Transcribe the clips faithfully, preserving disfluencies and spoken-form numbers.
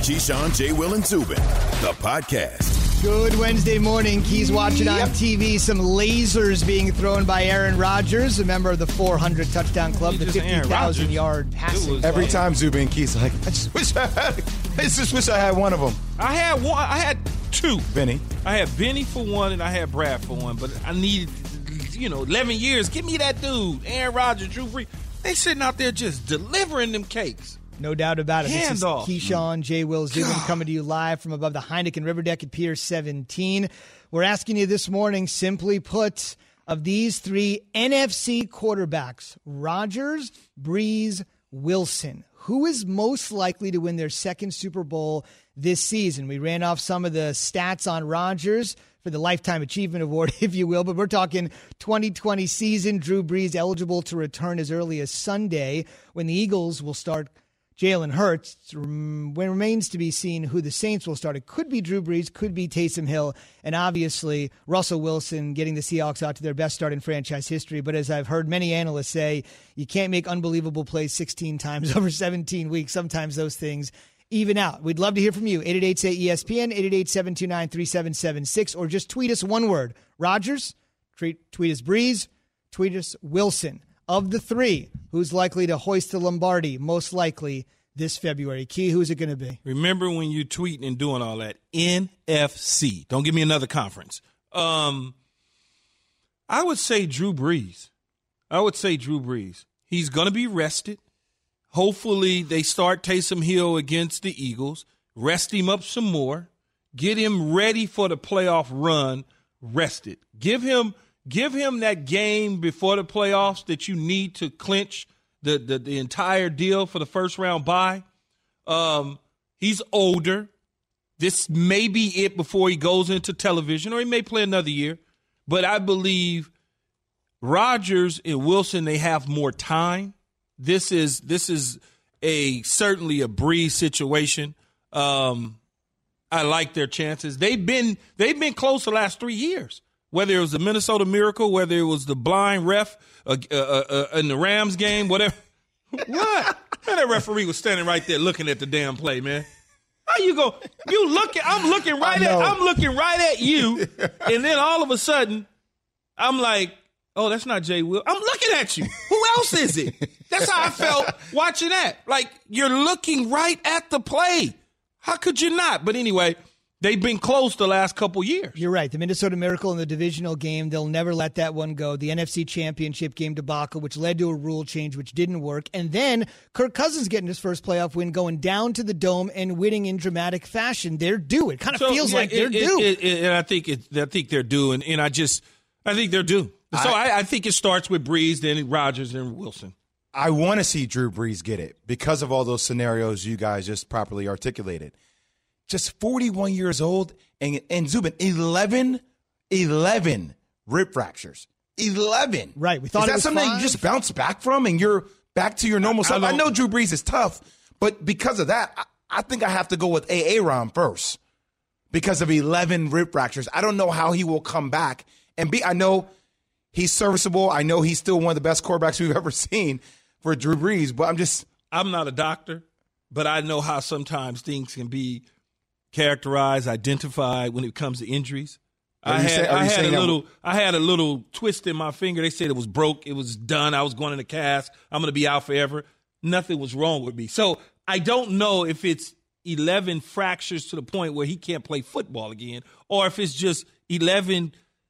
Keyshawn, J. Will, and Zubin, the podcast. Good Wednesday morning. Keys watching on T V. Some lasers being thrown by Aaron Rodgers, a member of the four hundred touchdown club, the fifty thousand yard passing. Every time Zubin Keys like, I just wish I had. I just wish I had one of them. I had one. I had two. Benny. I had Benny for one, and I had Brad for one. But I needed, you know, eleven years. Give me that dude, Aaron Rodgers, Drew Brees. They sitting out there just delivering them cakes. No doubt about it. Handoff. This is Keyshawn, J. Will, Zubin coming to you live from above the Heineken River Deck at Pier seventeen. We're asking you this morning, simply put, of these three N F C quarterbacks, Rodgers, Brees, Wilson, who is most likely to win their second Super Bowl this season? We ran off some of the stats on Rodgers for the Lifetime Achievement Award, if you will, but we're talking twenty twenty season. Drew Brees eligible to return as early as Sunday when the Eagles will start Jalen Hurts. When remains to be seen who the Saints will start. It could be Drew Brees, could be Taysom Hill, and obviously Russell Wilson getting the Seahawks out to their best start in franchise history. But as I've heard many analysts say, you can't make unbelievable plays sixteen times over seventeen weeks. Sometimes those things even out. We'd love to hear from you. eight eight eight, say E S P N, eight eight eight, seven two nine, three seven seven six, or just tweet us one word. Rodgers, tweet, tweet us Brees, tweet us Wilson. Of the three, who's likely to hoist the Lombardi most likely this February? Key, who's it going to be? Remember when you tweeting and doing all that? N F C. Don't give me another conference. Um, I would say Drew Brees. I would say Drew Brees. He's going to be rested. Hopefully they start Taysom Hill against the Eagles, rest him up some more, get him ready for the playoff run, rested. Give him give him that game before the playoffs that you need to clinch the, the, the entire deal for the first round bye. Um, he's older. This may be it before he goes into television, or he may play another year. But I believe Rodgers and Wilson, they have more time. This is this is a certainly a Brees situation. Um, I like their chances. They've been they've been close the last three years. Whether it was the Minnesota Miracle, whether it was the blind ref uh, uh, uh, in the Rams game, whatever. What? Man, that referee was standing right there looking at the damn play, man. How you go? You looking? I'm looking right at. I'm looking right at you, and then all of a sudden, I'm like, oh, that's not Jay Will. I'm looking at you. Who else is it? That's how I felt watching that. Like, you're looking right at the play. How could you not? But anyway, they've been close the last couple years. You're right. The Minnesota Miracle in the divisional game, they'll never let that one go. The N F C Championship game debacle, which led to a rule change, which didn't work. And then Kirk Cousins getting his first playoff win, going down to the Dome and winning in dramatic fashion. They're due. It kind of so, feels yeah, like they're it, due. It, it, and I think it, I think they're due. And, and I just, I think they're due. So I, I, I think it starts with Brees, then Rodgers, and Wilson. I want to see Drew Brees get it because of all those scenarios you guys just properly articulated. Just forty-one years old, and, and Zubin, eleven, eleven rib fractures. eleven. Right. We thought is it that was something five? you just bounce back from and you're back to your normal self? I, I know Drew Brees is tough, but because of that, I, I think I have to go with Aaron first because of eleven rib fractures. I don't know how he will come back. And be. I know he's serviceable. I know he's still one of the best quarterbacks we've ever seen for Drew Brees, but I'm just. I'm not a doctor, but I know how sometimes things can be characterized, identified when it comes to injuries. I had, say, I had a little, I had a little twist in my finger. They said it was broke. It was done. I was going in a cast. I'm going to be out forever. Nothing was wrong with me. So I don't know if it's eleven fractures to the point where he can't play football again, or if it's just eleven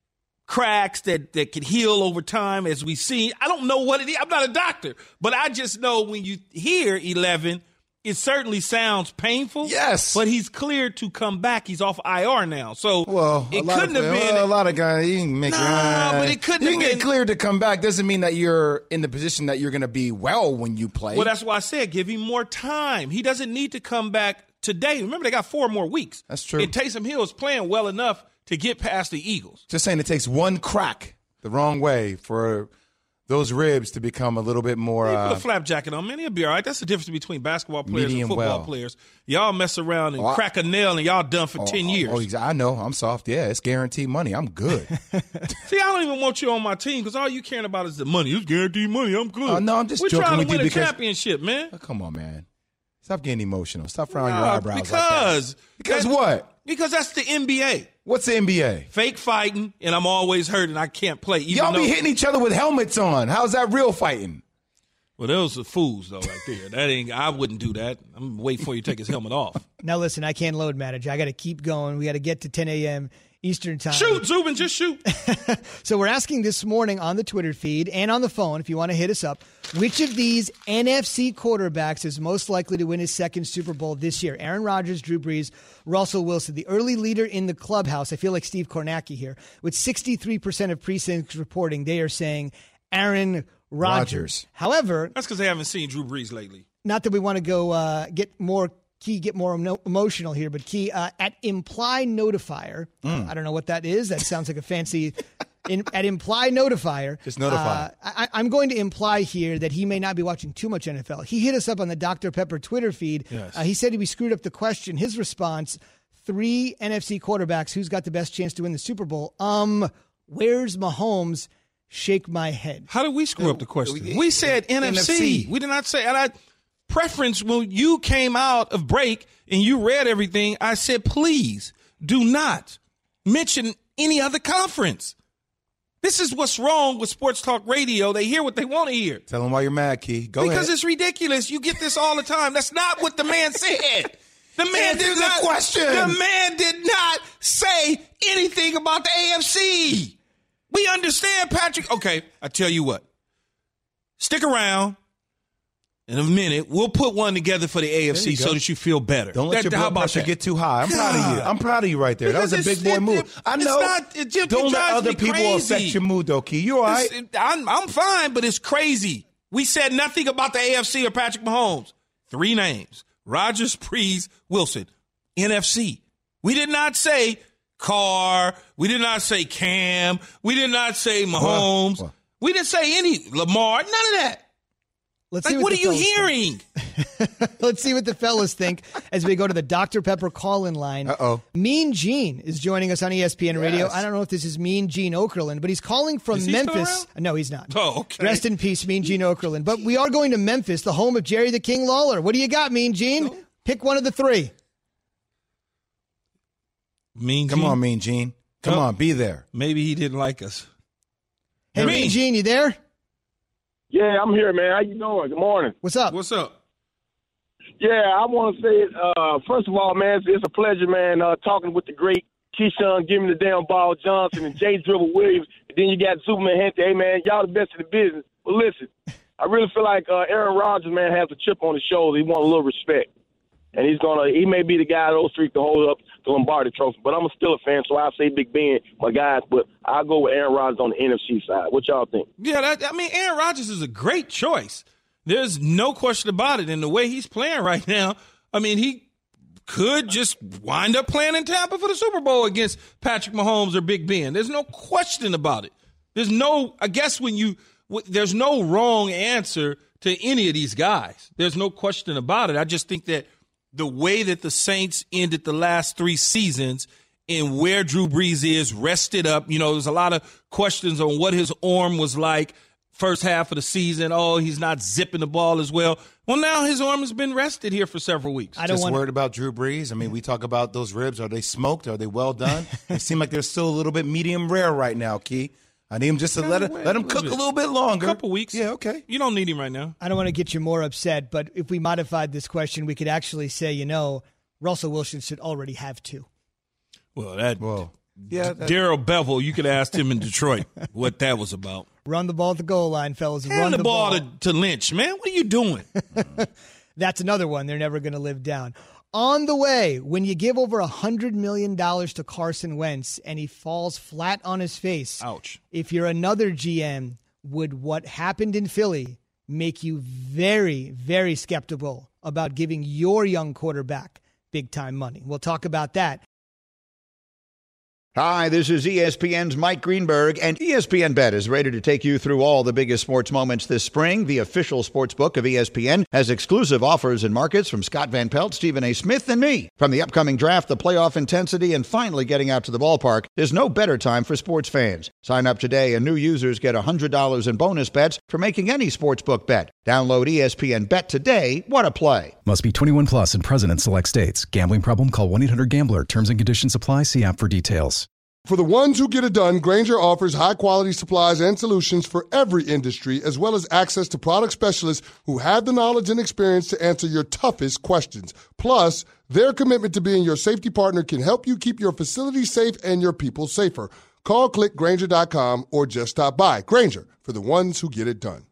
cracks that, that can heal over time, as we've seen. I don't know what it is. I'm not a doctor, but I just know when you hear eleven, it certainly sounds painful. Yes. But he's cleared to come back. He's off I R now. So well, it of, couldn't have been. Well, a lot of guys, you can make nah, uh, but it couldn't you have can been. get cleared to come back. Doesn't mean that you're in the position that you're going to be well when you play. Well, that's why I said give him more time. He doesn't need to come back today. Remember, they got four more weeks. That's true. And Taysom Hill is playing well enough to get past the Eagles. Just saying it takes one crack the wrong way for those ribs to become a little bit more. He put uh, a flap jacket on, man. He'll be all right. That's the difference between basketball players and football well. players. Y'all mess around and oh, crack a nail and y'all done for oh, ten oh, years. Oh, exactly. I know. I'm soft. Yeah, it's guaranteed money. I'm good. See, I don't even want you on my team because all you caring about is the money. It's guaranteed money. I'm good. Uh, no, I'm just We're joking trying with to win you a because, championship, man. Oh, come on, man. Stop getting emotional. Stop frowning No, your eyebrows because, like that. Because that, what? Because that's the N B A. What's the N B A? Fake fighting, and I'm always hurt, and I can't play. Even Y'all though, be hitting each other with helmets on. How's that real fighting? Well, those are fools, though, right there. That ain't. I wouldn't do that. I'm waiting for you to take his helmet off. Now, listen, I can't load manage. I got to keep going. We got to get to ten a.m. Eastern time. Shoot, Zubin, just shoot. So we're asking this morning on the Twitter feed and on the phone, if you want to hit us up, which of these N F C quarterbacks is most likely to win his second Super Bowl this year? Aaron Rodgers, Drew Brees, Russell Wilson, the early leader in the clubhouse. I feel like Steve Kornacki here. With sixty-three percent of precincts reporting, they are saying Aaron Rodgers. Rodgers. However, that's because they haven't seen Drew Brees lately. Not that we want to go uh, get more Key, get more emo- emotional here, but Key, uh, at Imply Notifier, mm. I don't know what that is. That sounds like a fancy, in, at Imply Notifier. Just notify. Uh, I, I'm going to imply here that he may not be watching too much N F L. He hit us up on the Doctor Pepper Twitter feed. Yes. Uh, he said we screwed up the question. His response, three N F C quarterbacks, who's got the best chance to win the Super Bowl? Um, where's Mahomes? Shake my head. How did we screw up the question? We said N F C. N F C. We did not say, and I preference when you came out of break and you read everything, I said, please do not mention any other conference. This is what's wrong with Sports Talk Radio. They hear what they want to hear. Tell them why you're mad, Key. Go because ahead. Because it's ridiculous. You get this all the time. That's not what the man said. The man did not. Question. The man did not say anything about the A F C. We understand, Patrick. Okay, I tell you what. Stick around. In a minute, we'll put one together for the A F C so that you feel better. Don't let that, your blood pressure that? get too high. I'm God. proud of you. I'm proud of you right there. Because that was a big boy it, move. It, I know. Not, it, it, Don't it let other people crazy. affect your mood, though, Key. You all right? It, I'm, I'm fine, but it's crazy. We said nothing about the A F C or Patrick Mahomes. Three names. Rodgers, Brees, Wilson. N F C. We did not say Carr. We did not say Cam. We did not say Mahomes. What? What? We didn't say any Lamar. None of that. Let's like, see what, what are you hearing? Let's see what the fellas think as we go to the Doctor Pepper call-in line. Uh-oh. Mean Gene is joining us on E S P N Radio. Yes. I don't know if this is Mean Gene Okerlund, but he's calling from is he Memphis. Still around? No, he's not. Oh, okay. Rest in peace, Mean Gene Okerlund. But we are going to Memphis, the home of Jerry the King Lawler. What do you got, Mean Gene? No. Pick one of the three. Mean Come Gene? on, Mean Gene. Come oh. on, be there. Maybe he didn't like us. Hey, Mean Gene, you there? Yeah, I'm here, man. How you doing? Good morning. What's up? What's up? Yeah, I want to say, uh, first of all, man, it's, it's a pleasure, man, uh, talking with the great Keyshawn, giving the damn ball Johnson and Jay Dribble Williams. And then you got Superman Hente. Hey, man, y'all the best in the business. But listen, I really feel like uh, Aaron Rodgers, man, has a chip on his shoulder. He wants a little respect. And he's going to – he may be the guy those three to hold up the Lombardi Trophy. But I'm still a fan, so I'll say Big Ben, my guys. But I'll go with Aaron Rodgers on the N F C side. What y'all think? Yeah, that, I mean, Aaron Rodgers is a great choice. There's no question about it. And the way he's playing right now, I mean, he could just wind up playing in Tampa for the Super Bowl against Patrick Mahomes or Big Ben. There's no question about it. There's no – I guess when you – there's no wrong answer to any of these guys. There's no question about it. I just think that the way that the Saints ended the last three seasons and where Drew Brees is rested up, you know, there's a lot of questions on what his arm was like first half of the season. Oh, he's not zipping the ball as well. Well, now his arm has been rested here for several weeks. I don't Just wanna... worried about Drew Brees. I mean, we talk about those ribs. Are they smoked? Are they well done? They seem like they're still a little bit medium rare right now, Key. I need him just to yeah, let it, let him cook a little bit longer. A couple weeks. Yeah, okay. You don't need him right now. I don't want to get you more upset, but if we modified this question, we could actually say, you know, Russell Wilson should already have two. Well, that well, yeah, Darrell Bevel, you could ask him in Detroit what that was about. Run the ball at the goal line, fellas. Hand Run the, the ball, ball. To, to Lynch, man. What are you doing? That's another one they're never going to live down. On the way, when you give over one hundred million dollars to Carson Wentz and he falls flat on his face, ouch. If you're another G M, would what happened in Philly make you very, very skeptical about giving your young quarterback big-time money? We'll talk about that Hi, this is E S P N's Mike Greenberg, and E S P N Bet is ready to take you through all the biggest sports moments this spring. The official sports book of E S P N has exclusive offers and markets from Scott Van Pelt, Stephen A. Smith, and me. From the upcoming draft, the playoff intensity, and finally getting out to the ballpark, there's no better time for sports fans. Sign up today, and new users get one hundred dollars in bonus bets for making any sportsbook bet. Download E S P N Bet today. What a play. Must be twenty-one plus and present in select states. Gambling problem? Call one eight hundred gambler. Terms and conditions apply. See app for details. For the ones who get it done, Grainger offers high-quality supplies and solutions for every industry, as well as access to product specialists who have the knowledge and experience to answer your toughest questions. Plus, their commitment to being your safety partner can help you keep your facility safe and your people safer. Call, click Grainger dot com, or just stop by. Grainger, for the ones who get it done.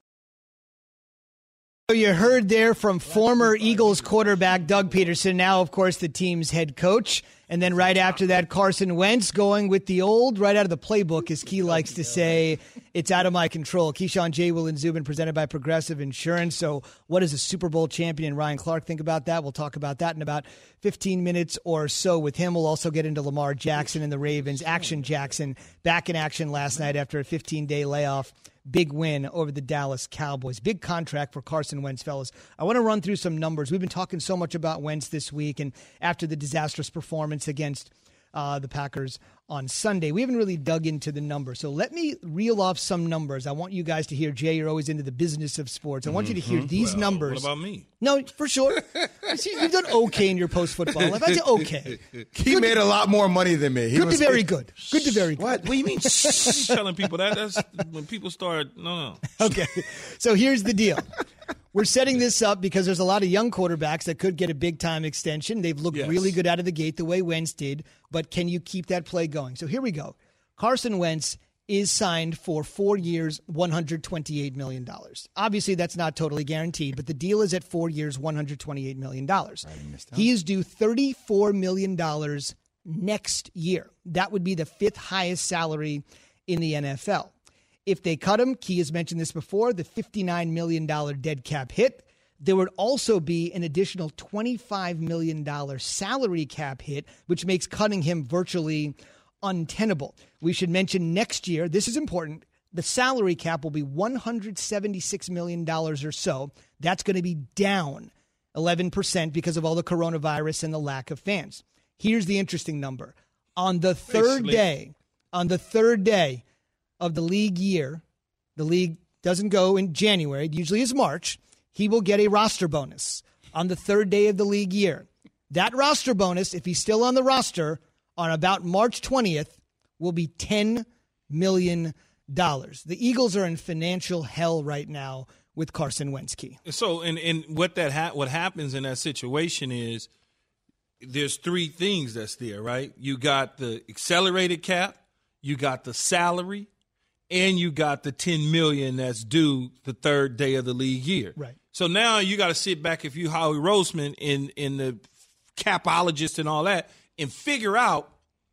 You heard there from former Eagles quarterback Doug Peterson, now, of course, the team's head coach. And then right after that, Carson Wentz going with the old, right out of the playbook, as Key likes to say, it's out of my control. Keyshawn, J. Will, and Zubin presented by Progressive Insurance. So what does a Super Bowl champion Ryan Clark think about that? We'll talk about that in about fifteen minutes or so with him. We'll also get into Lamar Jackson and the Ravens. Action Jackson back in action last night after a fifteen-day layoff. Big win over the Dallas Cowboys. Big contract for Carson Wentz, fellas. I want to run through some numbers. We've been talking so much about Wentz this week and after the disastrous performance against uh, the Packers on Sunday. We haven't really dug into the numbers. So let me reel off some numbers. I want you guys to hear. Jay, you're always into the business of sports. I want mm-hmm. you to hear these well, numbers. What about me? No, for sure. See, you've done okay in your post-football life. I did okay. He good made to, a lot more money than me. He good was, to very good. Good to very good. What? What do you mean? Telling people that? That's when people start, no, no. Okay. So here's the deal. We're setting this up because there's a lot of young quarterbacks that could get a big-time extension. They've looked yes. really good out of the gate the way Wentz did, but can you keep that play going? So here we go. Carson Wentz is signed for four years, one hundred twenty-eight million dollars. Obviously, that's not totally guaranteed, but the deal is at four years, one hundred twenty-eight million dollars. He is due thirty-four million dollars next year. That would be the fifth highest salary in the N F L. If they cut him, Key has mentioned this before, the fifty-nine million dollars dead cap hit. There would also be an additional twenty-five million dollars salary cap hit, which makes cutting him virtually untenable. We should mention next year, this is important, the salary cap will be one hundred seventy-six million dollars or so. That's going to be down eleven percent because of all the coronavirus and the lack of fans. Here's the interesting number. On the third day, on the third day of the league year, the league doesn't go in January, it usually is March, he will get a roster bonus on the third day of the league year. That roster bonus, if he's still on the roster, on about March twentieth, will be ten million dollars. The Eagles are in financial hell right now with Carson Wentz. Key. So, and, and what that ha- what happens in that situation is there's three things that's there, right? You got the accelerated cap, you got the salary, and you got the ten million dollars that's due the third day of the league year. Right. So now you got to sit back, if you Howie Roseman in, in the capologist and all that, and figure out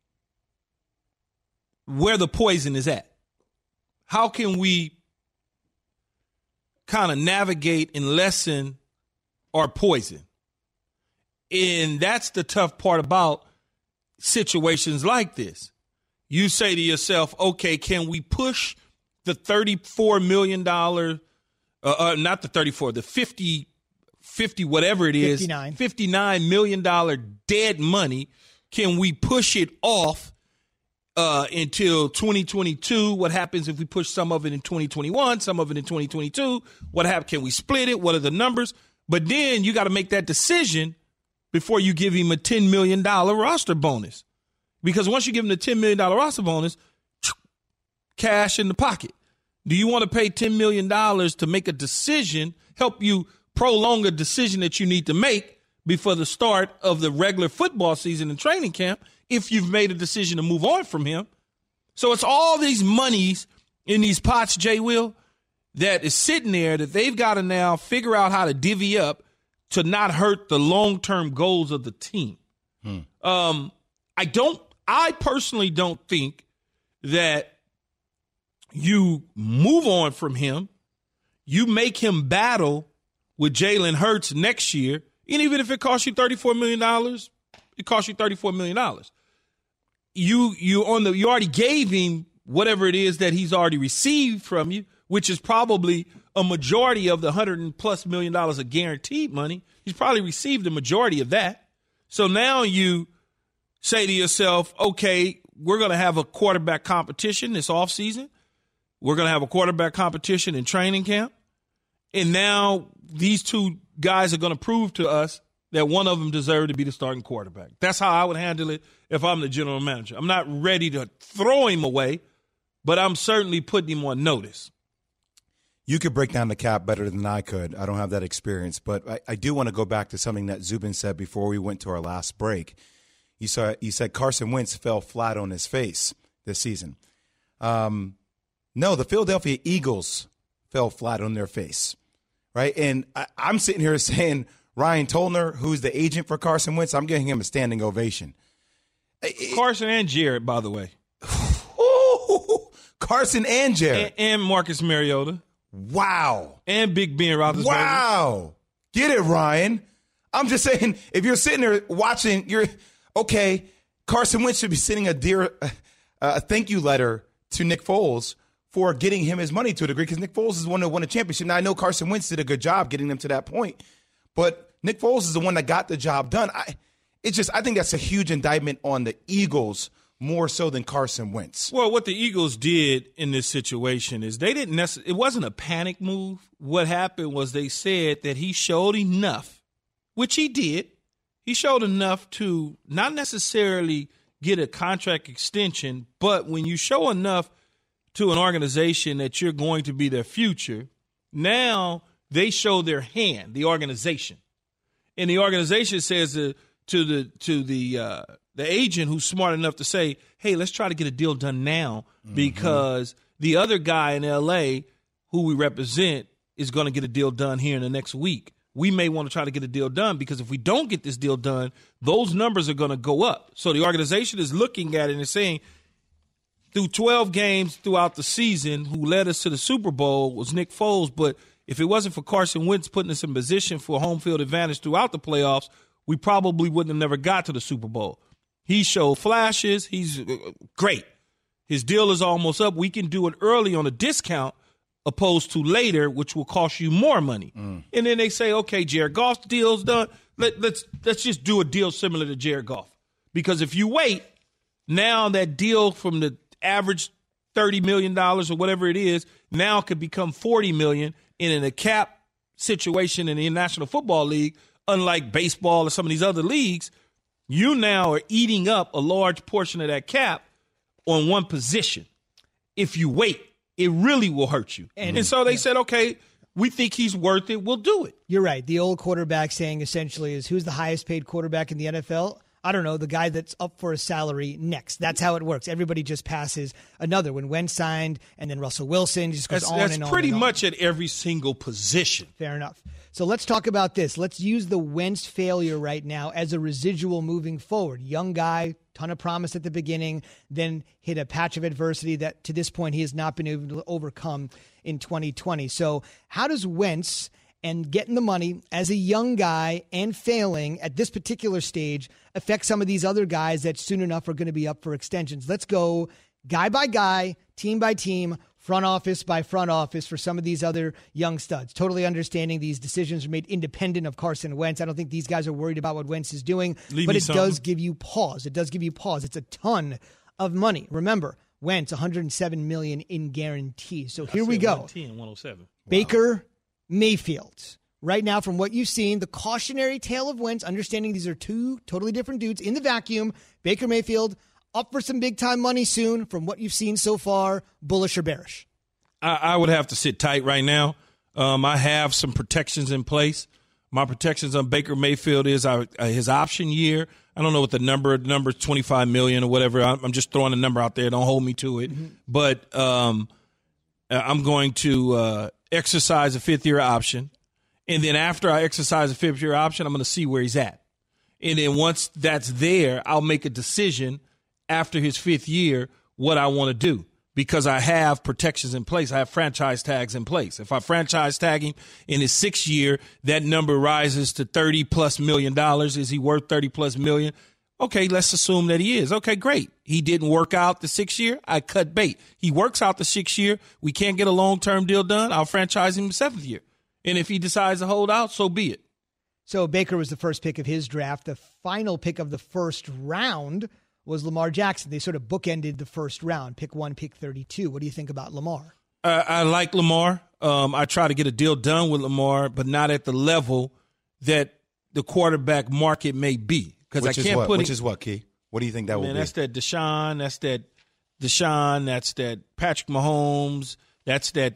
where the poison is at. How can we kind of navigate and lessen our poison? And that's the tough part about situations like this. You say to yourself, okay, can we push the thirty-four million dollars, uh, uh, not the thirty-four, the fifty, fifty whatever it is, fifty-nine, fifty-nine million dollars dead money, can we push it off uh, until twenty twenty-two? What happens if we push some of it in twenty twenty-one, some of it in twenty twenty-two? What happens? Can we split it? What are the numbers? But then you got to make that decision before you give him a ten million dollars roster bonus. Because once you give him the ten million dollars roster bonus, cash in the pocket. Do you want to pay ten million dollars to make a decision, help you prolong a decision that you need to make before the start of the regular football season and training camp if you've made a decision to move on from him? So it's all these monies in these pots, Jay Will, that is sitting there that they've got to now figure out how to divvy up to not hurt the long-term goals of the team. Hmm. Um, I don't, I personally don't think that you move on from him, you make him battle with Jalen Hurts next year, and even if it costs you thirty-four million dollars, it costs you thirty-four million dollars. you you on the you already gave him whatever it is that he's already received from you, which is probably a majority of the hundred plus million dollars of guaranteed money. He's probably received the majority of that. So now you say to yourself, okay, we're going to have a quarterback competition this offseason. We're going to have a quarterback competition in training camp. And now these two guys are going to prove to us that one of them deserved to be the starting quarterback. That's how I would handle it if I'm the general manager. I'm not ready to throw him away, but I'm certainly putting him on notice. You could break down the cap better than I could. I don't have that experience. But I, I do want to go back to something that Zubin said before we went to our last break. You saw, you said Carson Wentz fell flat on his face this season. Um, no, the Philadelphia Eagles fell flat on their face, right? And I, I'm sitting here saying Ryan Tolner, who's the agent for Carson Wentz, I'm giving him a standing ovation. Carson and Jared, by the way. Carson and Jared. And, and Marcus Mariota. Wow. And Big Ben Roethlisberger. Wow. Get it, Ryan. I'm just saying, if you're sitting there watching, you're okay. Carson Wentz should be sending a dear, uh, a thank you letter to Nick Foles for getting him his money to a degree, because Nick Foles is the one that won a championship. Now, I know Carson Wentz did a good job getting them to that point, but Nick Foles is the one that got the job done. I, it's just, I think that's a huge indictment on the Eagles more so than Carson Wentz. Well, what the Eagles did in this situation is they didn't necessarily, it wasn't a panic move. What happened was they said that he showed enough, which he did. He showed enough to not necessarily get a contract extension, but when you show enough to an organization that you're going to be their future, now they show their hand, the organization. And the organization says to, to the to the uh, the agent who's smart enough to say, hey, let's try to get a deal done now, because mm-hmm. the other guy in L A who we represent is going to get a deal done here in the next week. We may want to try to get a deal done, because if we don't get this deal done, those numbers are going to go up. So the organization is looking at it and saying, through twelve games throughout the season, who led us to the Super Bowl was Nick Foles. But if it wasn't for Carson Wentz putting us in position for home field advantage throughout the playoffs, we probably wouldn't have never got to the Super Bowl. He showed flashes. He's great. His deal is almost up. We can do it early on a discount opposed to later, which will cost you more money. Mm. And then they say, okay, Jared Goff's deal's done. Let, let's let's just do a deal similar to Jared Goff. Because if you wait, now that deal from the average thirty million dollars or whatever it is now could become forty million dollars. And in a cap situation in the National Football League, unlike baseball or some of these other leagues, you now are eating up a large portion of that cap on one position. If you wait, it really will hurt you. And, and so they yeah. said, okay, we think he's worth it. We'll do it. You're right. The old quarterback saying essentially is, who's the highest paid quarterback in the N F L? I don't know, the guy that's up for a salary next. That's how it works. Everybody just passes another. When Wentz signed, and then Russell Wilson just goes that's, on that's and on. That's pretty and on. much at every single position. Fair enough. So let's talk about this. Let's use the Wentz failure right now as a residual moving forward. Young guy, ton of promise at the beginning, then hit a patch of adversity that to this point he has not been able to overcome in twenty twenty. So how does Wentz and getting the money as a young guy and failing at this particular stage affect some of these other guys that soon enough are going to be up for extensions? Let's go guy by guy, team by team, front office by front office for some of these other young studs. Totally understanding these decisions are made independent of Carson Wentz. I don't think these guys are worried about what Wentz is doing, Leave but it something. does give you pause. It does give you pause. It's a ton of money. Remember, Wentz, one hundred seven million dollars in guarantees. So here we go. one ten, one oh seven. Baker wow. Mayfield. Right now, from what you've seen, the cautionary tale of Wentz, understanding these are two totally different dudes in the vacuum. Baker Mayfield, up for some big-time money soon. From what you've seen so far, bullish or bearish? I, I would have to sit tight right now. Um, I have some protections in place. My protections on Baker Mayfield is uh, his option year. I don't know what the number, the number is twenty-five million dollars or whatever. I'm, I'm just throwing a number out there. Don't hold me to it. Mm-hmm. But um, I'm going to uh, exercise a fifth-year option. And then after I exercise a fifth-year option, I'm going to see where he's at. And then once that's there, I'll make a decision after his fifth year what I want to do, because I have protections in place. I have franchise tags in place. If I franchise tag him in his sixth year, that number rises to thirty plus million dollars. Is he worth thirty plus million? Okay, let's assume that he is. Okay, great. He didn't work out the sixth year. I cut bait. He works out the sixth year. We can't get a long-term deal done. I'll franchise him the seventh year. And if he decides to hold out, so be it. So Baker was the first pick of his draft. The final pick of the first round was Lamar Jackson. They sort of bookended the first round, pick one, pick thirty-two. What do you think about Lamar? Uh, I like Lamar. Um, I try to get a deal done with Lamar, but not at the level that the quarterback market may be. Because I can't what? put Which him, is what, Key? What do you think that man, will be? That's that Deshaun. That's that Deshaun. That's that Patrick Mahomes. That's that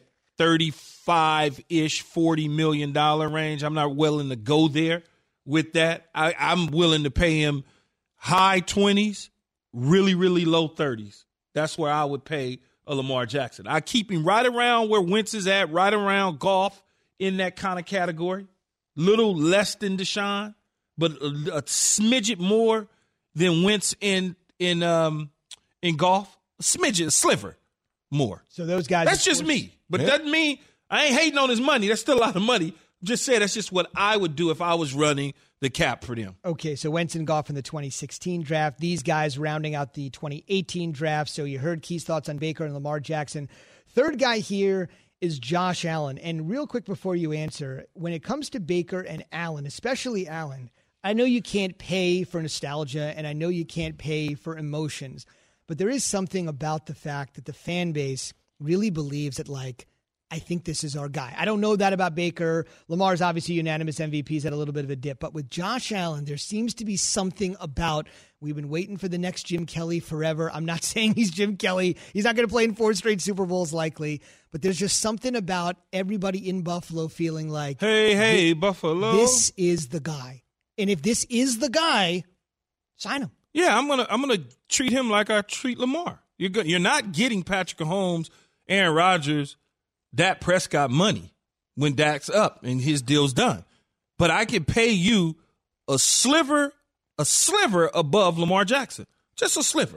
thirty-five-ish, forty million dollars range. I'm not willing to go there with that. I, I'm willing to pay him high twenties, really, really low thirties. That's where I would pay a Lamar Jackson. I keep him right around where Wentz is at, right around Goff in that kind of category. Little less than Deshaun, but a, a smidget more than Wentz in in um in Goff. A smidget, a sliver more. So those guys. That's just me. But Yeah. it doesn't mean I ain't hating on his money. That's still a lot of money. Just say that's just what I would do if I was running the cap for them. Okay, so Wentz and Goff in the twenty sixteen draft. These guys rounding out the twenty eighteen draft. So you heard Keith's thoughts on Baker and Lamar Jackson. Third guy here is Josh Allen. And real quick before you answer, when it comes to Baker and Allen, especially Allen, I know you can't pay for nostalgia and I know you can't pay for emotions, but there is something about the fact that the fan base really believes that, like, I think this is our guy. I don't know that about Baker. Lamar's obviously unanimous M V P. He's had a little bit of a dip. But with Josh Allen, there seems to be something about, we've been waiting for the next Jim Kelly forever. I'm not saying he's Jim Kelly. He's not going to play in four straight Super Bowls likely. But there's just something about everybody in Buffalo feeling like, Hey, hey, this, Buffalo. This is the guy. And if this is the guy, sign him. Yeah, I'm gonna I'm gonna treat him like I treat Lamar. You're go- you're not getting Patrick Mahomes, Aaron Rodgers, Dak Prescott money when Dak's up and his deal's done. But I can pay you a sliver, a sliver above Lamar Jackson. Just a sliver.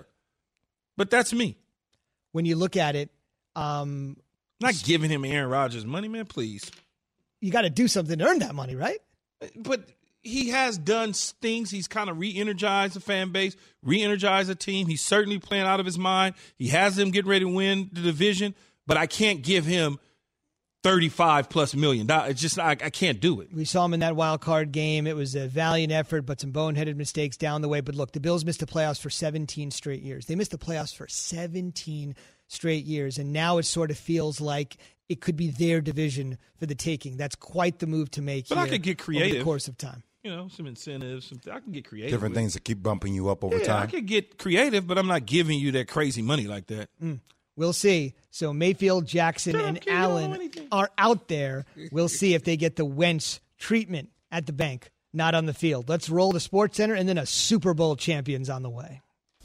But that's me. When you look at it, um, I'm not giving him Aaron Rodgers money, man, please. you got to do something to earn that money, right? But he has done things. He's kind of re-energized the fan base, re-energized the team. He's certainly playing out of his mind. He has them getting ready to win the division, but I can't give him thirty-five plus million dollars. It's just I, I can't do it. We saw him in that wild card game. It was a valiant effort, but some boneheaded mistakes down the way. But look, the Bills missed the playoffs for seventeen straight years. They missed the playoffs for seventeen straight years, and now it sort of feels like it could be their division for the taking. That's quite the move to make. But here I could get creative over the course of time. You know, some incentives. Some, I can get creative. Different with. things that keep bumping you up over yeah, time. I could get creative, but I'm not giving you that crazy money like that. Mm. We'll see. So Mayfield, Jackson, Sure, and okay, you don't know Allen anything. are out there. We'll see if they get the Wentz treatment at the bank, not on the field. Let's roll to Sports Center, and then a Super Bowl champion's on the way.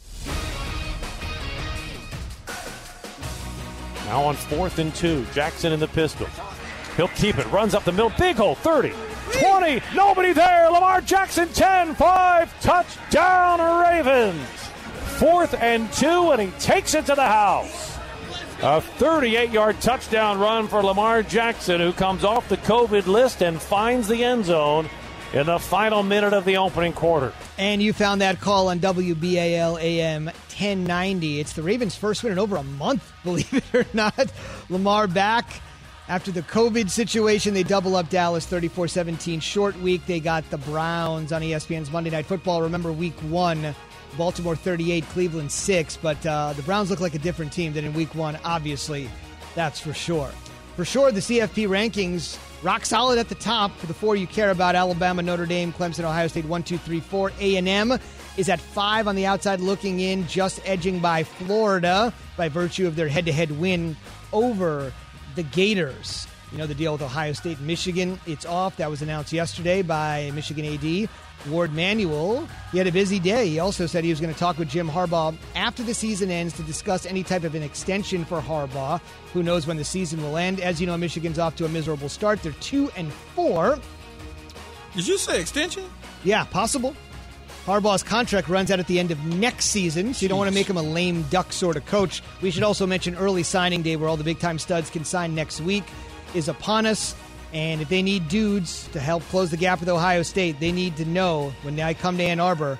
Now on fourth and two, Jackson in the pistol. He'll keep it, runs up the middle, big hole, thirty, twenty, nobody there. Lamar Jackson, ten, five, touchdown Ravens. Fourth and two, and he takes it to the house. A thirty-eight-yard touchdown run for Lamar Jackson, who comes off the COVID list and finds the end zone in the final minute of the opening quarter. And you found that call on W B A L A M ten ninety. It's the Ravens' first win in over a month, believe it or not. Lamar back after the COVID situation. They double up Dallas thirty-four seventeen. Short week. They got the Browns on E S P N's Monday Night Football. Remember week one, Baltimore thirty-eight, Cleveland six. But uh, the Browns look like a different team than in week one, obviously. That's for sure. For sure, the C F P rankings rock solid at the top for the four you care about: Alabama, Notre Dame, Clemson, Ohio State, one, two, three, four. A and M is at five on the outside looking in, just edging by Florida by virtue of their head-to-head win over the Gators. You know the deal with Ohio State and Michigan. It's off. That was announced yesterday by Michigan A D Ward Manuel. He had a busy day. He also said he was going to talk with Jim Harbaugh after the season ends to discuss any type of an extension for Harbaugh. Who knows when the season will end? As you know, Michigan's off to a miserable start. They're two and four. Did you say extension? Yeah, possible. Harbaugh's contract runs out at the end of next season, so you don't want to make him a lame duck sort of coach. We should also mention early signing day, where all the big-time studs can sign next week, is upon us. And if they need dudes to help close the gap with Ohio State, they need to know when they come to Ann Arbor,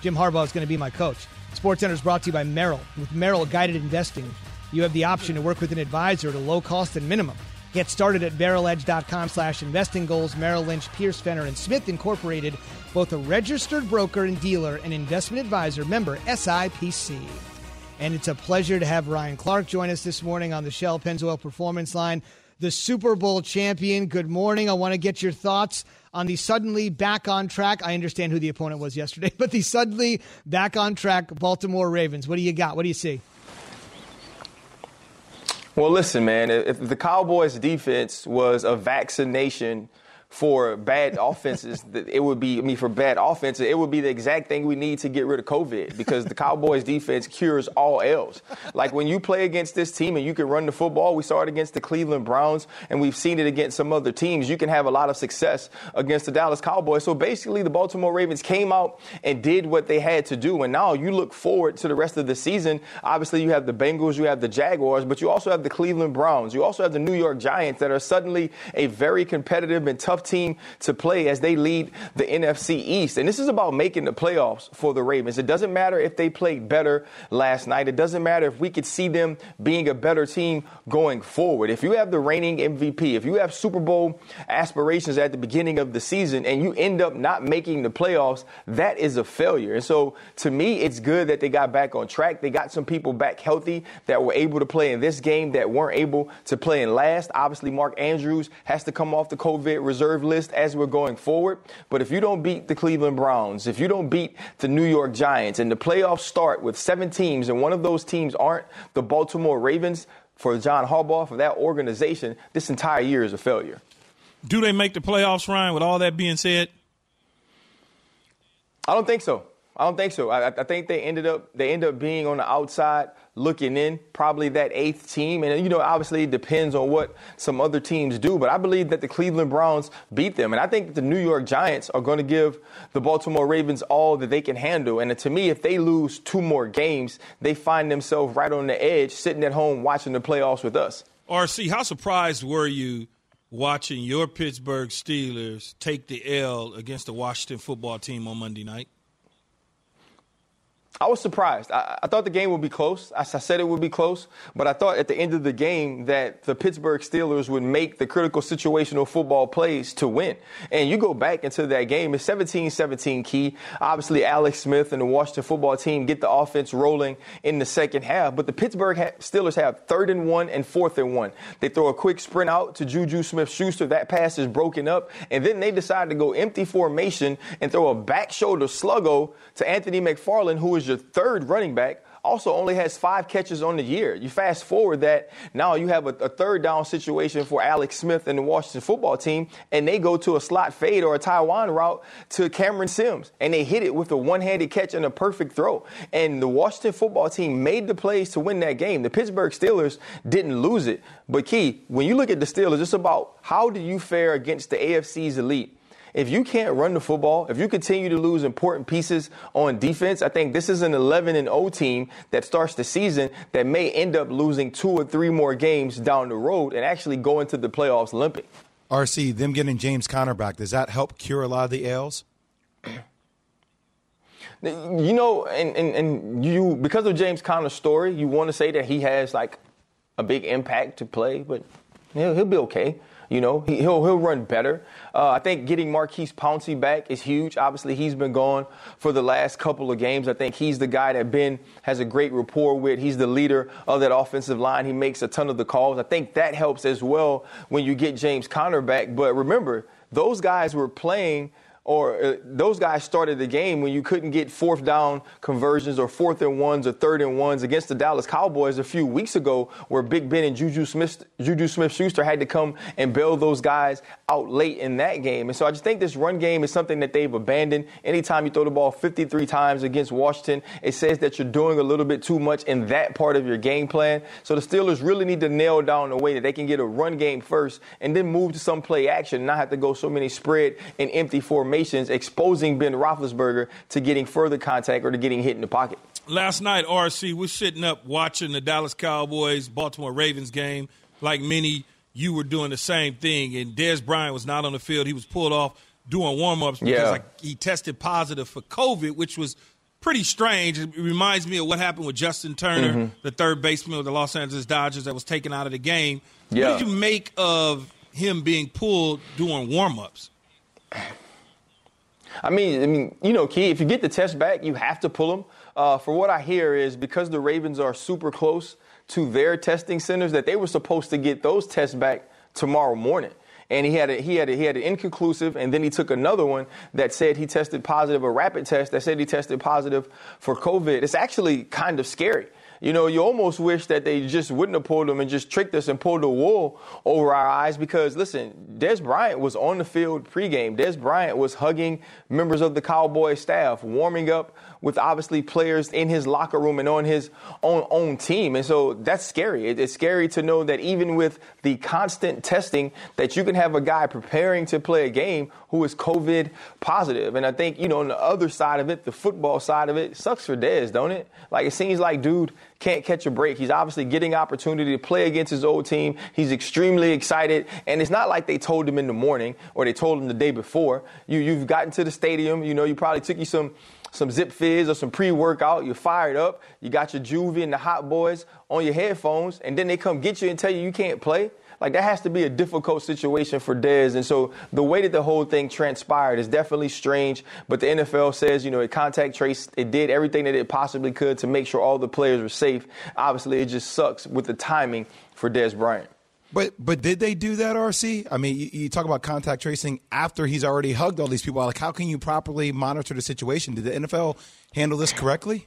Jim Harbaugh is going to be my coach. SportsCenter is brought to you by Merrill. With Merrill Guided Investing, you have the option to work with an advisor at a low cost and minimum. Get started at barreledge.com slash investing goals. Merrill Lynch, Pierce, Fenner, and Smith Incorporated, both a registered broker and dealer and investment advisor, member S I P C. And it's a pleasure to have Ryan Clark join us this morning on the Shell Pennzoil Performance Line, the Super Bowl champion. Good morning. I want to get your thoughts on the suddenly back on track. I understand who the opponent was yesterday, but the suddenly back on track Baltimore Ravens. What do you got? What do you see? Well, listen, man, if the Cowboys' defense was a vaccination for bad offenses, it would be, I mean, for bad offenses, it would be the exact thing we need to get rid of COVID, because the Cowboys' defense cures all ills. Like, when you play against this team and you can run the football, we saw it against the Cleveland Browns, and we've seen it against some other teams. You can have a lot of success against the Dallas Cowboys. So basically, the Baltimore Ravens came out and did what they had to do. And now you look forward to the rest of the season. Obviously, you have the Bengals, you have the Jaguars, but you also have the Cleveland Browns. You also have the New York Giants that are suddenly a very competitive and tough team to play as they lead the N F C East. And this is about making the playoffs for the Ravens. It doesn't matter if they played better last night. It doesn't matter if we could see them being a better team going forward. If you have the reigning M V P, if you have Super Bowl aspirations at the beginning of the season and you end up not making the playoffs, that is a failure. And so to me, it's good that they got back on track. They got some people back healthy that were able to play in this game that weren't able to play in last. Obviously, Mark Andrews has to come off the COVID reserve list as we're going forward. But if you don't beat the Cleveland Browns, if you don't beat the New York Giants, and the playoffs start with seven teams and one of those teams aren't the Baltimore Ravens, for John Harbaugh, for that organization, this entire year is a failure. Do they make the playoffs, Ryan, with all that being said? I don't think so. I don't think so. I, I think they ended up they end up being on the outside looking in, probably that eighth team. And, you know, obviously it depends on what some other teams do. But I believe that the Cleveland Browns beat them. And I think that the New York Giants are going to give the Baltimore Ravens all that they can handle. And to me, if they lose two more games, they find themselves right on the edge, sitting at home watching the playoffs with us. R C, how surprised were you watching your Pittsburgh Steelers take the L against the Washington football team on Monday night? I was surprised. I, I thought the game would be close. I, I said it would be close, but I thought at the end of the game that the Pittsburgh Steelers would make the critical situational football plays to win. And you go back into that game, it's seventeen seventeen key. Obviously, Alex Smith and the Washington football team get the offense rolling in the second half, but the Pittsburgh ha- Steelers have third and one and fourth and one. They throw a quick sprint out to Juju Smith-Schuster. That pass is broken up, and then they decide to go empty formation and throw a back shoulder sluggo to Anthony McFarland, who is your third running back, also only has five catches on the year. You fast forward that, now you have a, a third down situation for Alex Smith and the Washington football team, and they go to a slot fade or a Taiwan route to Cameron Sims, and they hit it with a one-handed catch and a perfect throw. And the Washington football team made the plays to win that game. The Pittsburgh Steelers didn't lose it. But, Key, when you look at the Steelers, it's about how do you fare against the A F C's elite. If you can't run the football, if you continue to lose important pieces on defense, I think this is an eleven and oh team that starts the season that may end up losing two or three more games down the road and actually go into the playoffs limping. R C, them getting James Conner back, does that help cure a lot of the ails? You know, and, and, and you, because of James Conner's story, you want to say that he has like a big impact to play, but he'll, he'll be okay. You know, he, he'll he'll run better. Uh, I think getting Marquise Pouncey back is huge. Obviously, he's been gone for the last couple of games. I think he's the guy that Ben has a great rapport with. He's the leader of that offensive line. He makes a ton of the calls. I think that helps as well when you get James Conner back. But remember, those guys were playing or uh, those guys started the game when you couldn't get fourth down conversions or fourth and ones or third and ones against the Dallas Cowboys a few weeks ago, where Big Ben and Juju Smith, Juju Smith-Schuster had to come and bail those guys out late in that game. And so I just think this run game is something that they've abandoned. Anytime you throw the ball fifty-three times against Washington, it says that you're doing a little bit too much in that part of your game plan. So the Steelers really need to nail down a way that they can get a run game first and then move to some play action and not have to go so many spread and empty formations, exposing Ben Roethlisberger to getting further contact or to getting hit in the pocket. Last night, R C, we're sitting up watching the Dallas Cowboys, Baltimore Ravens game. Like many, you were doing the same thing, and Dez Bryant was not on the field. He was pulled off doing warm-ups because yeah. like, he tested positive for COVID, which was pretty strange. It reminds me of what happened with Justin Turner, mm-hmm. the third baseman of the Los Angeles Dodgers that was taken out of the game. Yeah. What did you make of him being pulled during warm-ups? I mean, I mean, you know, Key, if you get the test back, you have to pull them. Uh, for what I hear is because the Ravens are super close to their testing centers, that they were supposed to get those tests back tomorrow morning. And he had a, he had a, he had an inconclusive, and then he took another one that said he tested positive, a rapid test that said he tested positive for COVID. It's actually kind of scary. You know, you almost wish that they just wouldn't have pulled him and just tricked us and pulled the wool over our eyes because, listen, Dez Bryant was on the field pregame. Dez Bryant was hugging members of the Cowboys staff, warming up with obviously players in his locker room and on his own own team. And so that's scary. It, it's scary to know that even with the constant testing that you can have a guy preparing to play a game who is COVID positive. And I think, you know, on the other side of it, the football side of it, it sucks for Dez, don't it? Like, it seems like dude can't catch a break. He's obviously getting opportunity to play against his old team. He's extremely excited. And it's not like they told him in the morning or they told him the day before. You, you've gotten to the stadium. You know, you probably took you some some Zip Fizz or some pre-workout. You're fired up. You got your Juvie and the Hot Boys on your headphones. And then they come get you and tell you you can't play. Like, that has to be a difficult situation for Dez. And so the way that the whole thing transpired is definitely strange. But the N F L says, you know, it contact traced. It did everything that it possibly could to make sure all the players were safe. Obviously, it just sucks with the timing for Dez Bryant. But but did they do that, R C? I mean, you, you talk about contact tracing after he's already hugged all these people. Like, how can you properly monitor the situation? Did the N F L handle this correctly?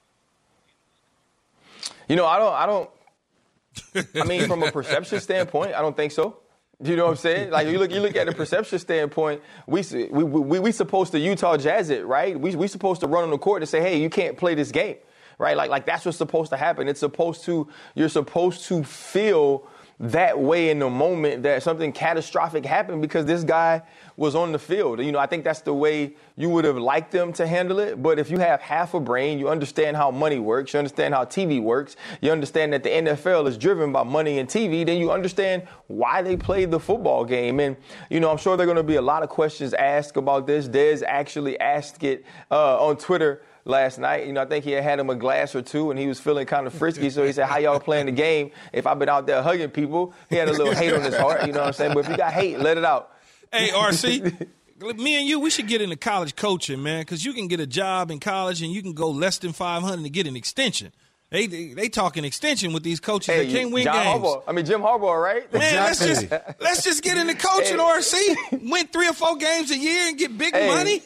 You know, I don't I don't. I mean, from a perception standpoint, I don't think so. You know what I'm saying? Like, you look, you look at the perception standpoint. We we we we supposed to Utah Jazz it, right? We we supposed to run on the court and say, hey, you can't play this game, right? Like like that's what's supposed to happen. It's supposed to. You're supposed to feel that way in the moment that something catastrophic happened because this guy was on the field. You know, I think that's the way you would have liked them to handle it. But if you have half a brain, you understand how money works, you understand how T V works, you understand that the N F L is driven by money and T V, then you understand why they played the football game. And, you know, I'm sure there are going to be a lot of questions asked about this. Dez actually asked it uh, on Twitter last night. You know, I think he had had him a glass or two and he was feeling kind of frisky. So he said, how y'all playing the game if I've been out there hugging people? He had a little hate on his heart, you know what I'm saying? But if you got hate, let it out. Hey, R C, me and you, we should get into college coaching, man, because you can get a job in college and you can go less than five hundred to get an extension. They they, they talking extension with these coaches hey, that can't win John games. Harbaugh. I mean, Jim Harbaugh, right? Man, exactly. let's just let's just get into coaching, hey. R C. Win three or four games a year and get big hey. money.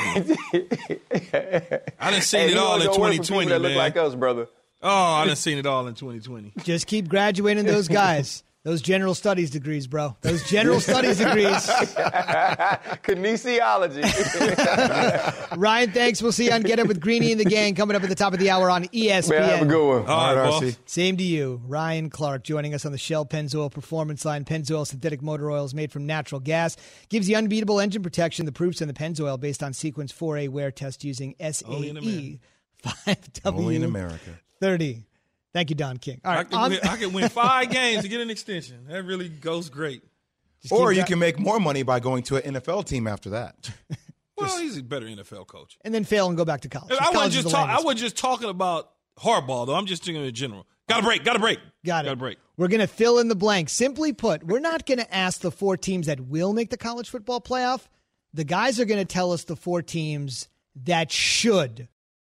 I done seen hey, it all in twenty twenty, that man. Look like us, brother. Oh, I done seen it all in twenty twenty. Just keep graduating those guys. Those general studies degrees, bro. Those general studies degrees. Kinesiology. Ryan, thanks. We'll see you on Get Up with Greeny and the gang coming up at the top of the hour on E S P N. Man, have a good one. All right, R C. Same to you. Ryan Clark joining us on the Shell Pennzoil Performance Line. Pennzoil synthetic motor oil is made from natural gas. Gives you unbeatable engine protection. The proofs in the Pennzoil based on Sequence four A wear test using S A E five W Only in America. thirty. Thank you, Don King. All right, I, can win, I can win five games to get an extension. That really goes great. Just or you can make more money by going to an N F L team after that. Well, just, he's a better N F L coach. And then fail and go back to college. I wasn't just, talk, I wasn't just talking about Harbaugh, though. I'm just thinking in general. Got a break. Got a break. Got it. Got a break. We're going to fill in the blank. Simply put, we're not going to ask the four teams that will make the college football playoff. The guys are going to tell us the four teams that should.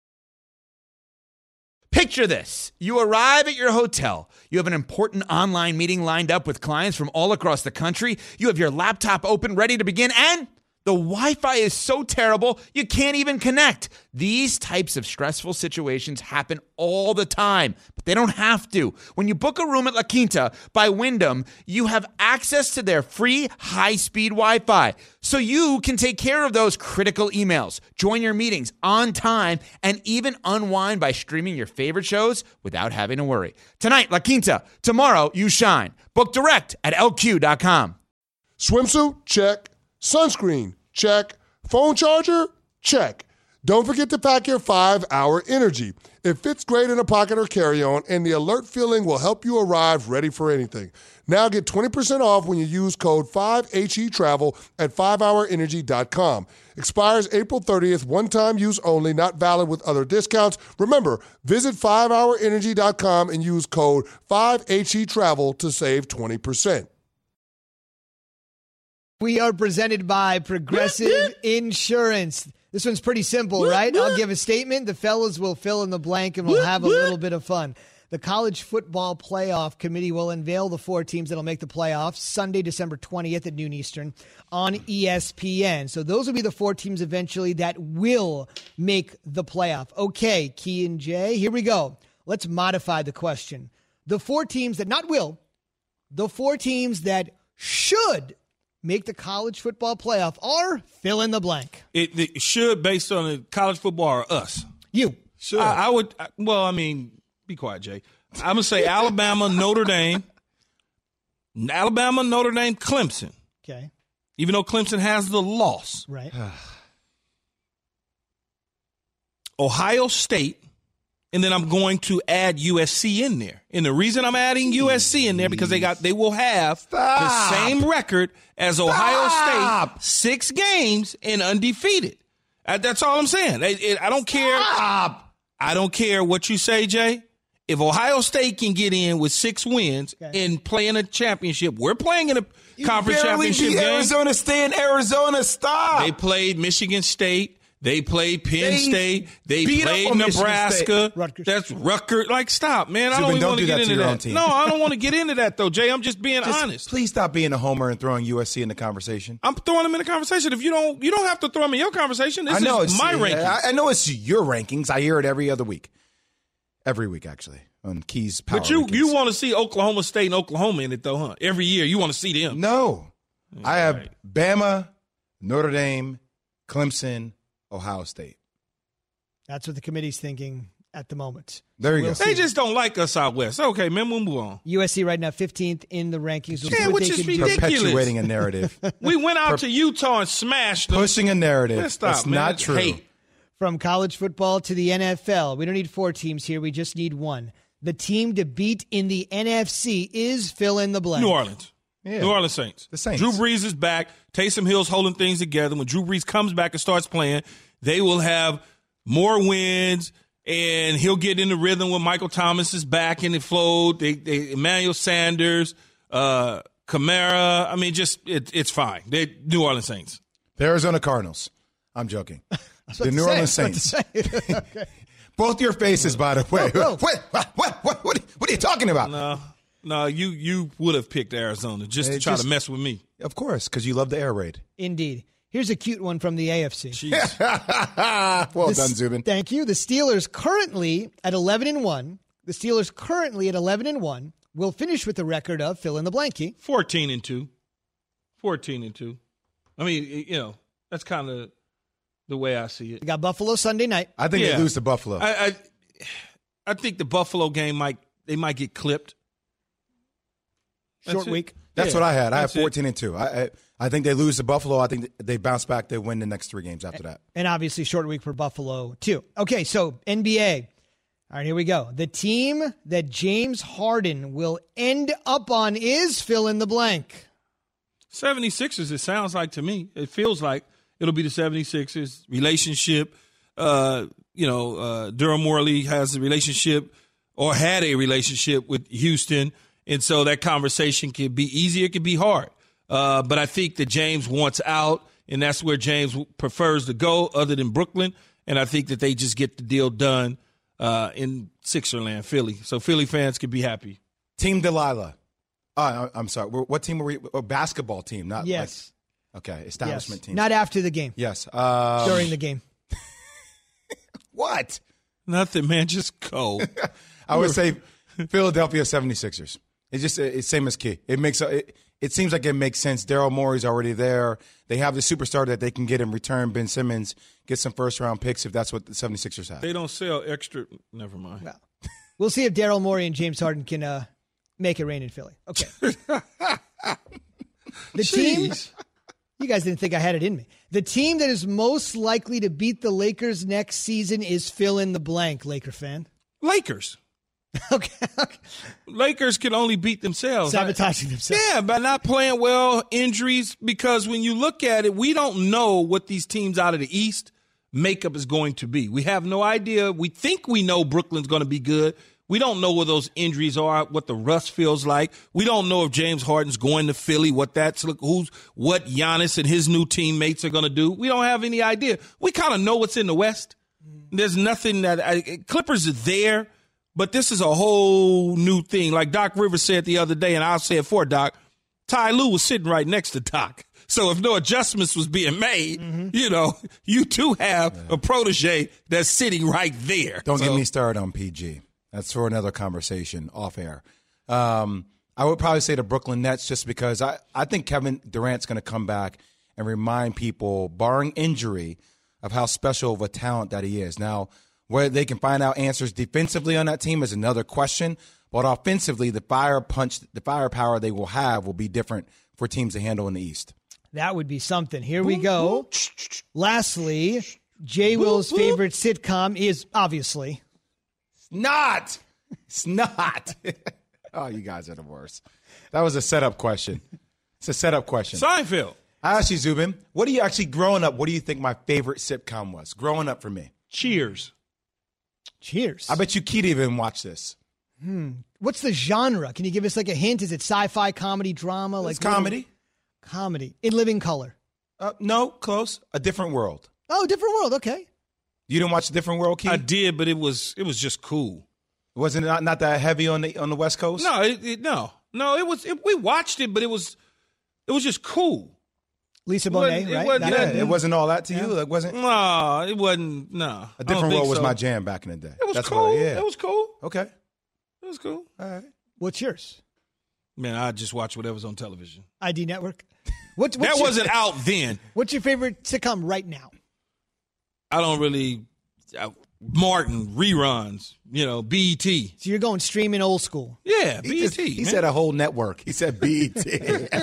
Picture this. You arrive at your hotel. You have an important online meeting lined up with clients from all across the country. You have your laptop open, ready to begin, and the Wi-Fi is so terrible, you can't even connect. These types of stressful situations happen all the time, but they don't have to. When you book a room at La Quinta by Wyndham, you have access to their free high-speed Wi-Fi, so you can take care of those critical emails, join your meetings on time, and even unwind by streaming your favorite shows without having to worry. Tonight, La Quinta. Tomorrow, you shine. Book direct at L Q dot com. Swimsuit? Check. Sunscreen? Check. Phone charger? Check. Don't forget to pack your five hour Energy. It fits great in a pocket or carry-on, and the alert feeling will help you arrive ready for anything. Now get twenty percent off when you use code five H E Travel at five hour energy dot com. Expires April thirtieth, one-time use only, not valid with other discounts. Remember, visit five hour energy dot com and use code five H E Travel to save twenty percent. We are presented by Progressive Insurance. This one's pretty simple, right? I'll give a statement. The fellas will fill in the blank, and we'll have a little bit of fun. The College Football Playoff Committee will unveil the four teams that will make the playoffs Sunday, December twentieth at noon Eastern on E S P N. So those will be the four teams eventually that will make the playoff. Okay, Key and Jay, here we go. Let's modify the question. The four teams that not will, the four teams that should make the college football playoff are fill in the blank. It, it should, based on the college football, or us. You. Sure. I, I would, I, well, I mean, be quiet, Jay. I'm going to say Alabama, Notre Dame. Alabama, Notre Dame, Clemson. Okay. Even though Clemson has the loss. Right. Ohio State. And then I'm going to add U S C in there. And the reason I'm adding U S C in there because they got they will have Stop. the same record as Stop. Ohio State, six games and undefeated. Uh, That's all I'm saying. It, it, I don't care. Stop. I don't care what you say, Jay. If Ohio State can get in with six wins Okay. and play in a championship, we're playing in a You conference barely championship beat game. Arizona State in Arizona. Stop. They played Michigan State. They played Penn They State. They beat up played on Michigan Nebraska. State. Rutgers. That's Rutgers. Like, stop, man. I Zubin, don't even don't want do to that get to into your own that. team. No, I don't want to get into that, though, Jay. I'm just being Just honest. Please stop being a homer and throwing U S C in the conversation. I'm throwing them in the conversation. If you don't, you don't have to throw them in your conversation. This I know is it's my rankings. I, I know it's your rankings. I hear it every other week. Every week, actually, on Keys Power. But you, rankings. you want to see Oklahoma State and Oklahoma in it, though, huh? Every year, you want to see them. No. I have right. Bama, Notre Dame, Clemson, Ohio State. That's what the committee's thinking at the moment. There you We'll go. They just don't like us out west. Okay, man, we'll move on. U S C right now fifteenth in the rankings. We'll see Yeah, what which they is can do. ridiculous. Perpetuating a narrative. We went out to Utah and smashed them. Pushing a narrative. Man, stop, That's man. not true. Hate. From college football to the N F L, we don't need four teams here. We just need one. The team to beat in the N F C is fill in the blank. New Orleans. Yeah. New Orleans Saints. The Saints. Drew Brees is back. Taysom Hill's holding things together. When Drew Brees comes back and starts playing, they will have more wins, and he'll get in the rhythm when Michael Thomas is back in the flow. They, they, Emmanuel Sanders, uh, Kamara. I mean, just it, it's fine. They New Orleans Saints. The Arizona Cardinals. I'm joking. The New say, Orleans I was Saints. about to say. Okay. Both your faces, by the way. Whoa, whoa. What, what, what, what, what, what are you talking about? No, no, you you would have picked Arizona just to It try just- to mess with me. Of course, because you love the air raid. Indeed. Here's a cute one from the A F C. Jeez. well The done, S- Zubin. Thank you. The Steelers currently at eleven and one. The Steelers currently at eleven and one will finish with the record of fill in the blankie. Fourteen and two. Fourteen and two. I mean, you know, that's kind of the way I see it. We got Buffalo Sunday night. I think Yeah. they lose to Buffalo. I, I I think the Buffalo game might they might get clipped. That's Short it. week. That's Yeah, what I had. I have that's it. fourteen and two. I, I I think they lose to Buffalo. I think they bounce back. They win the next three games after that. And obviously short week for Buffalo too. Okay, so N B A. All right, here we go. The team that James Harden will end up on is fill in the blank. seventy-sixers, it sounds like to me. It feels like it'll be the seventy-sixers relationship. Uh, you know, uh, Daryl Morley has a relationship or had a relationship with Houston. And so that conversation can be easy. It can be hard. Uh, but I think that James wants out, and that's where James prefers to go other than Brooklyn. And I think that they just get the deal done uh, in Sixerland, Philly. So Philly fans can be happy. Team Delilah. Uh, I'm sorry. What team were we? A basketball team, not Yes. like okay, establishment Yes. team. Not after the game. yes. Um, During the game. what? Nothing, man. Just go. I would say Philadelphia seventy-sixers. It's just it's same as Key. It makes it, it seems like it makes sense. Daryl Morey's already there. They have the superstar that they can get in return. Ben Simmons, get some first round picks if that's what the seventy-sixers have. They don't sell extra. Never mind. Well, we'll see if Daryl Morey and James Harden can uh, make it rain in Philly. Okay. The team, You guys didn't think I had it in me. The team that is most likely to beat the Lakers next season is fill in the blank, Laker fan. Lakers. okay, okay. Lakers can only beat themselves. Sabotaging themselves. Yeah, by not playing well, injuries, because when you look at it, we don't know what these teams out of the East makeup is going to be. We have no idea. We think we know Brooklyn's going to be good. We don't know where those injuries are, what the rust feels like. We don't know if James Harden's going to Philly, what that's who's what Giannis and his new teammates are going to do. We don't have any idea. We kind of know what's in the West. There's nothing that I, Clippers are there, but this is a whole new thing. Like Doc Rivers said the other day, and I'll say it for Doc, Ty Lue was sitting right next to Doc. So if no adjustments was being made, mm-hmm. you know, you too have yeah. a protege that's sitting right there. Don't so, get me started on P G. That's for another conversation off air. Um, I would probably say the Brooklyn Nets just because I, I think Kevin Durant's going to come back and remind people, barring injury, of how special of a talent that he is. Now, where they can find out answers defensively on that team is another question. But offensively, the fire punch, the firepower they will have will be different for teams to handle in the East. That would be something. Here we go. Lastly, Jay Will's favorite sitcom is obviously... Not. It's not. Oh, you guys are the worst. That was a setup question. It's a setup question. Seinfeld. I asked you, Zubin, what do you actually, growing up, what do you think my favorite sitcom was? Growing up for me. Cheers. Cheers. I bet you Keith even watched this. Hmm. What's the genre? Can you give us like a hint? Is it sci-fi, comedy, drama? Like it's comedy. Comedy. In Living Color. Uh, no, close. A Different World. Oh, Different World. Okay. You didn't watch A Different World, Keith? I did, but it was it was just cool. Wasn't it not, not that heavy on the on the West Coast? No, it, it, no, no. It was. It, we watched it, but it was it was just cool. Lisa Bonet, it right? Wasn't, yeah, it wasn't all that to yeah. you. It wasn't. No, it wasn't. No, A Different World was so. my jam back in the day. It was That's cool. What, yeah. It was cool. Okay, it was cool. All right. What's yours? Man, I just watch whatever's on television. I D Network. What, that your, wasn't out then. What's your favorite sitcom right now? I don't really. I, Martin, reruns, you know, B E T. So you're going streaming old school. Yeah, he B E T. Just, he said a whole network. He said B E T.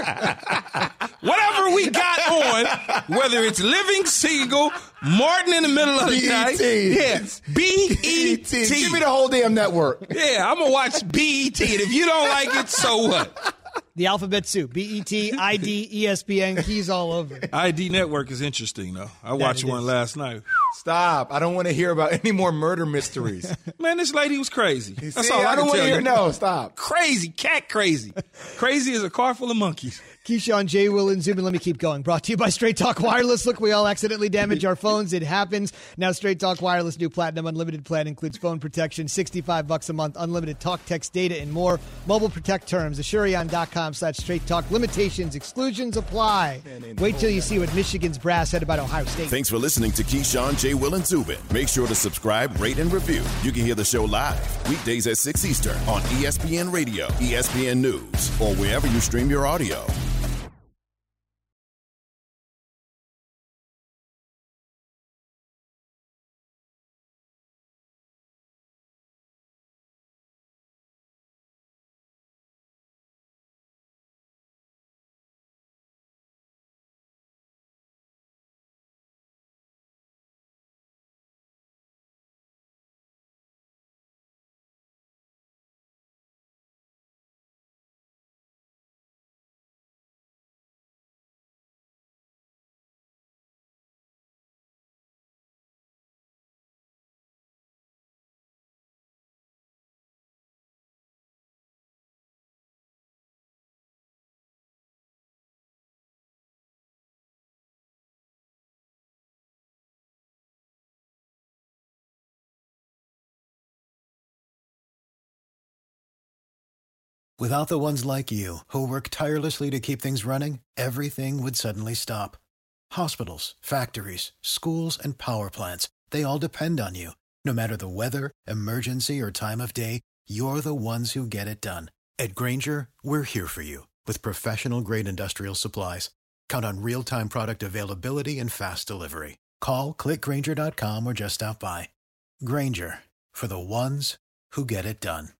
Whatever we got on, whether it's Living Single, Martin in the middle of the B E T. night. Yes, B E T. Give me the whole damn network. Yeah, I'm going to watch B E T. And if you don't like it, so what? The alphabet soup. B E T, I D, E S P N, keys all over. I D Network is interesting, though. I watched one is. last night. Stop. I don't want to hear about any more murder mysteries. Man, this lady was crazy. That's See, all I, I don't want to hear. you. No, stop. Crazy. Cat crazy. Crazy as a car full of monkeys. Keyshawn, Jay, Will, and Zubin. Let me keep going. Brought to you by Straight Talk Wireless. Look, we all accidentally damage our phones. It happens. Now, Straight Talk Wireless new Platinum Unlimited plan includes phone protection, sixty-five bucks a month, unlimited talk, text, data, and more. Mobile Protect terms, Asurion.com slash Straight Talk. Limitations, exclusions apply. Wait till you see what Michigan's brass said about Ohio State. Thanks for listening to Keyshawn, Jay, Will, and Zubin. Make sure to subscribe, rate, and review. You can hear the show live weekdays at six Eastern on E S P N Radio, E S P N News, or wherever you stream your audio. Without the ones like you, who work tirelessly to keep things running, everything would suddenly stop. Hospitals, factories, schools, and power plants, they all depend on you. No matter the weather, emergency, or time of day, you're the ones who get it done. At Grainger, we're here for you with professional-grade industrial supplies. Count on real-time product availability and fast delivery. Call, click Grainger dot com, or just stop by. Grainger, for the ones who get it done.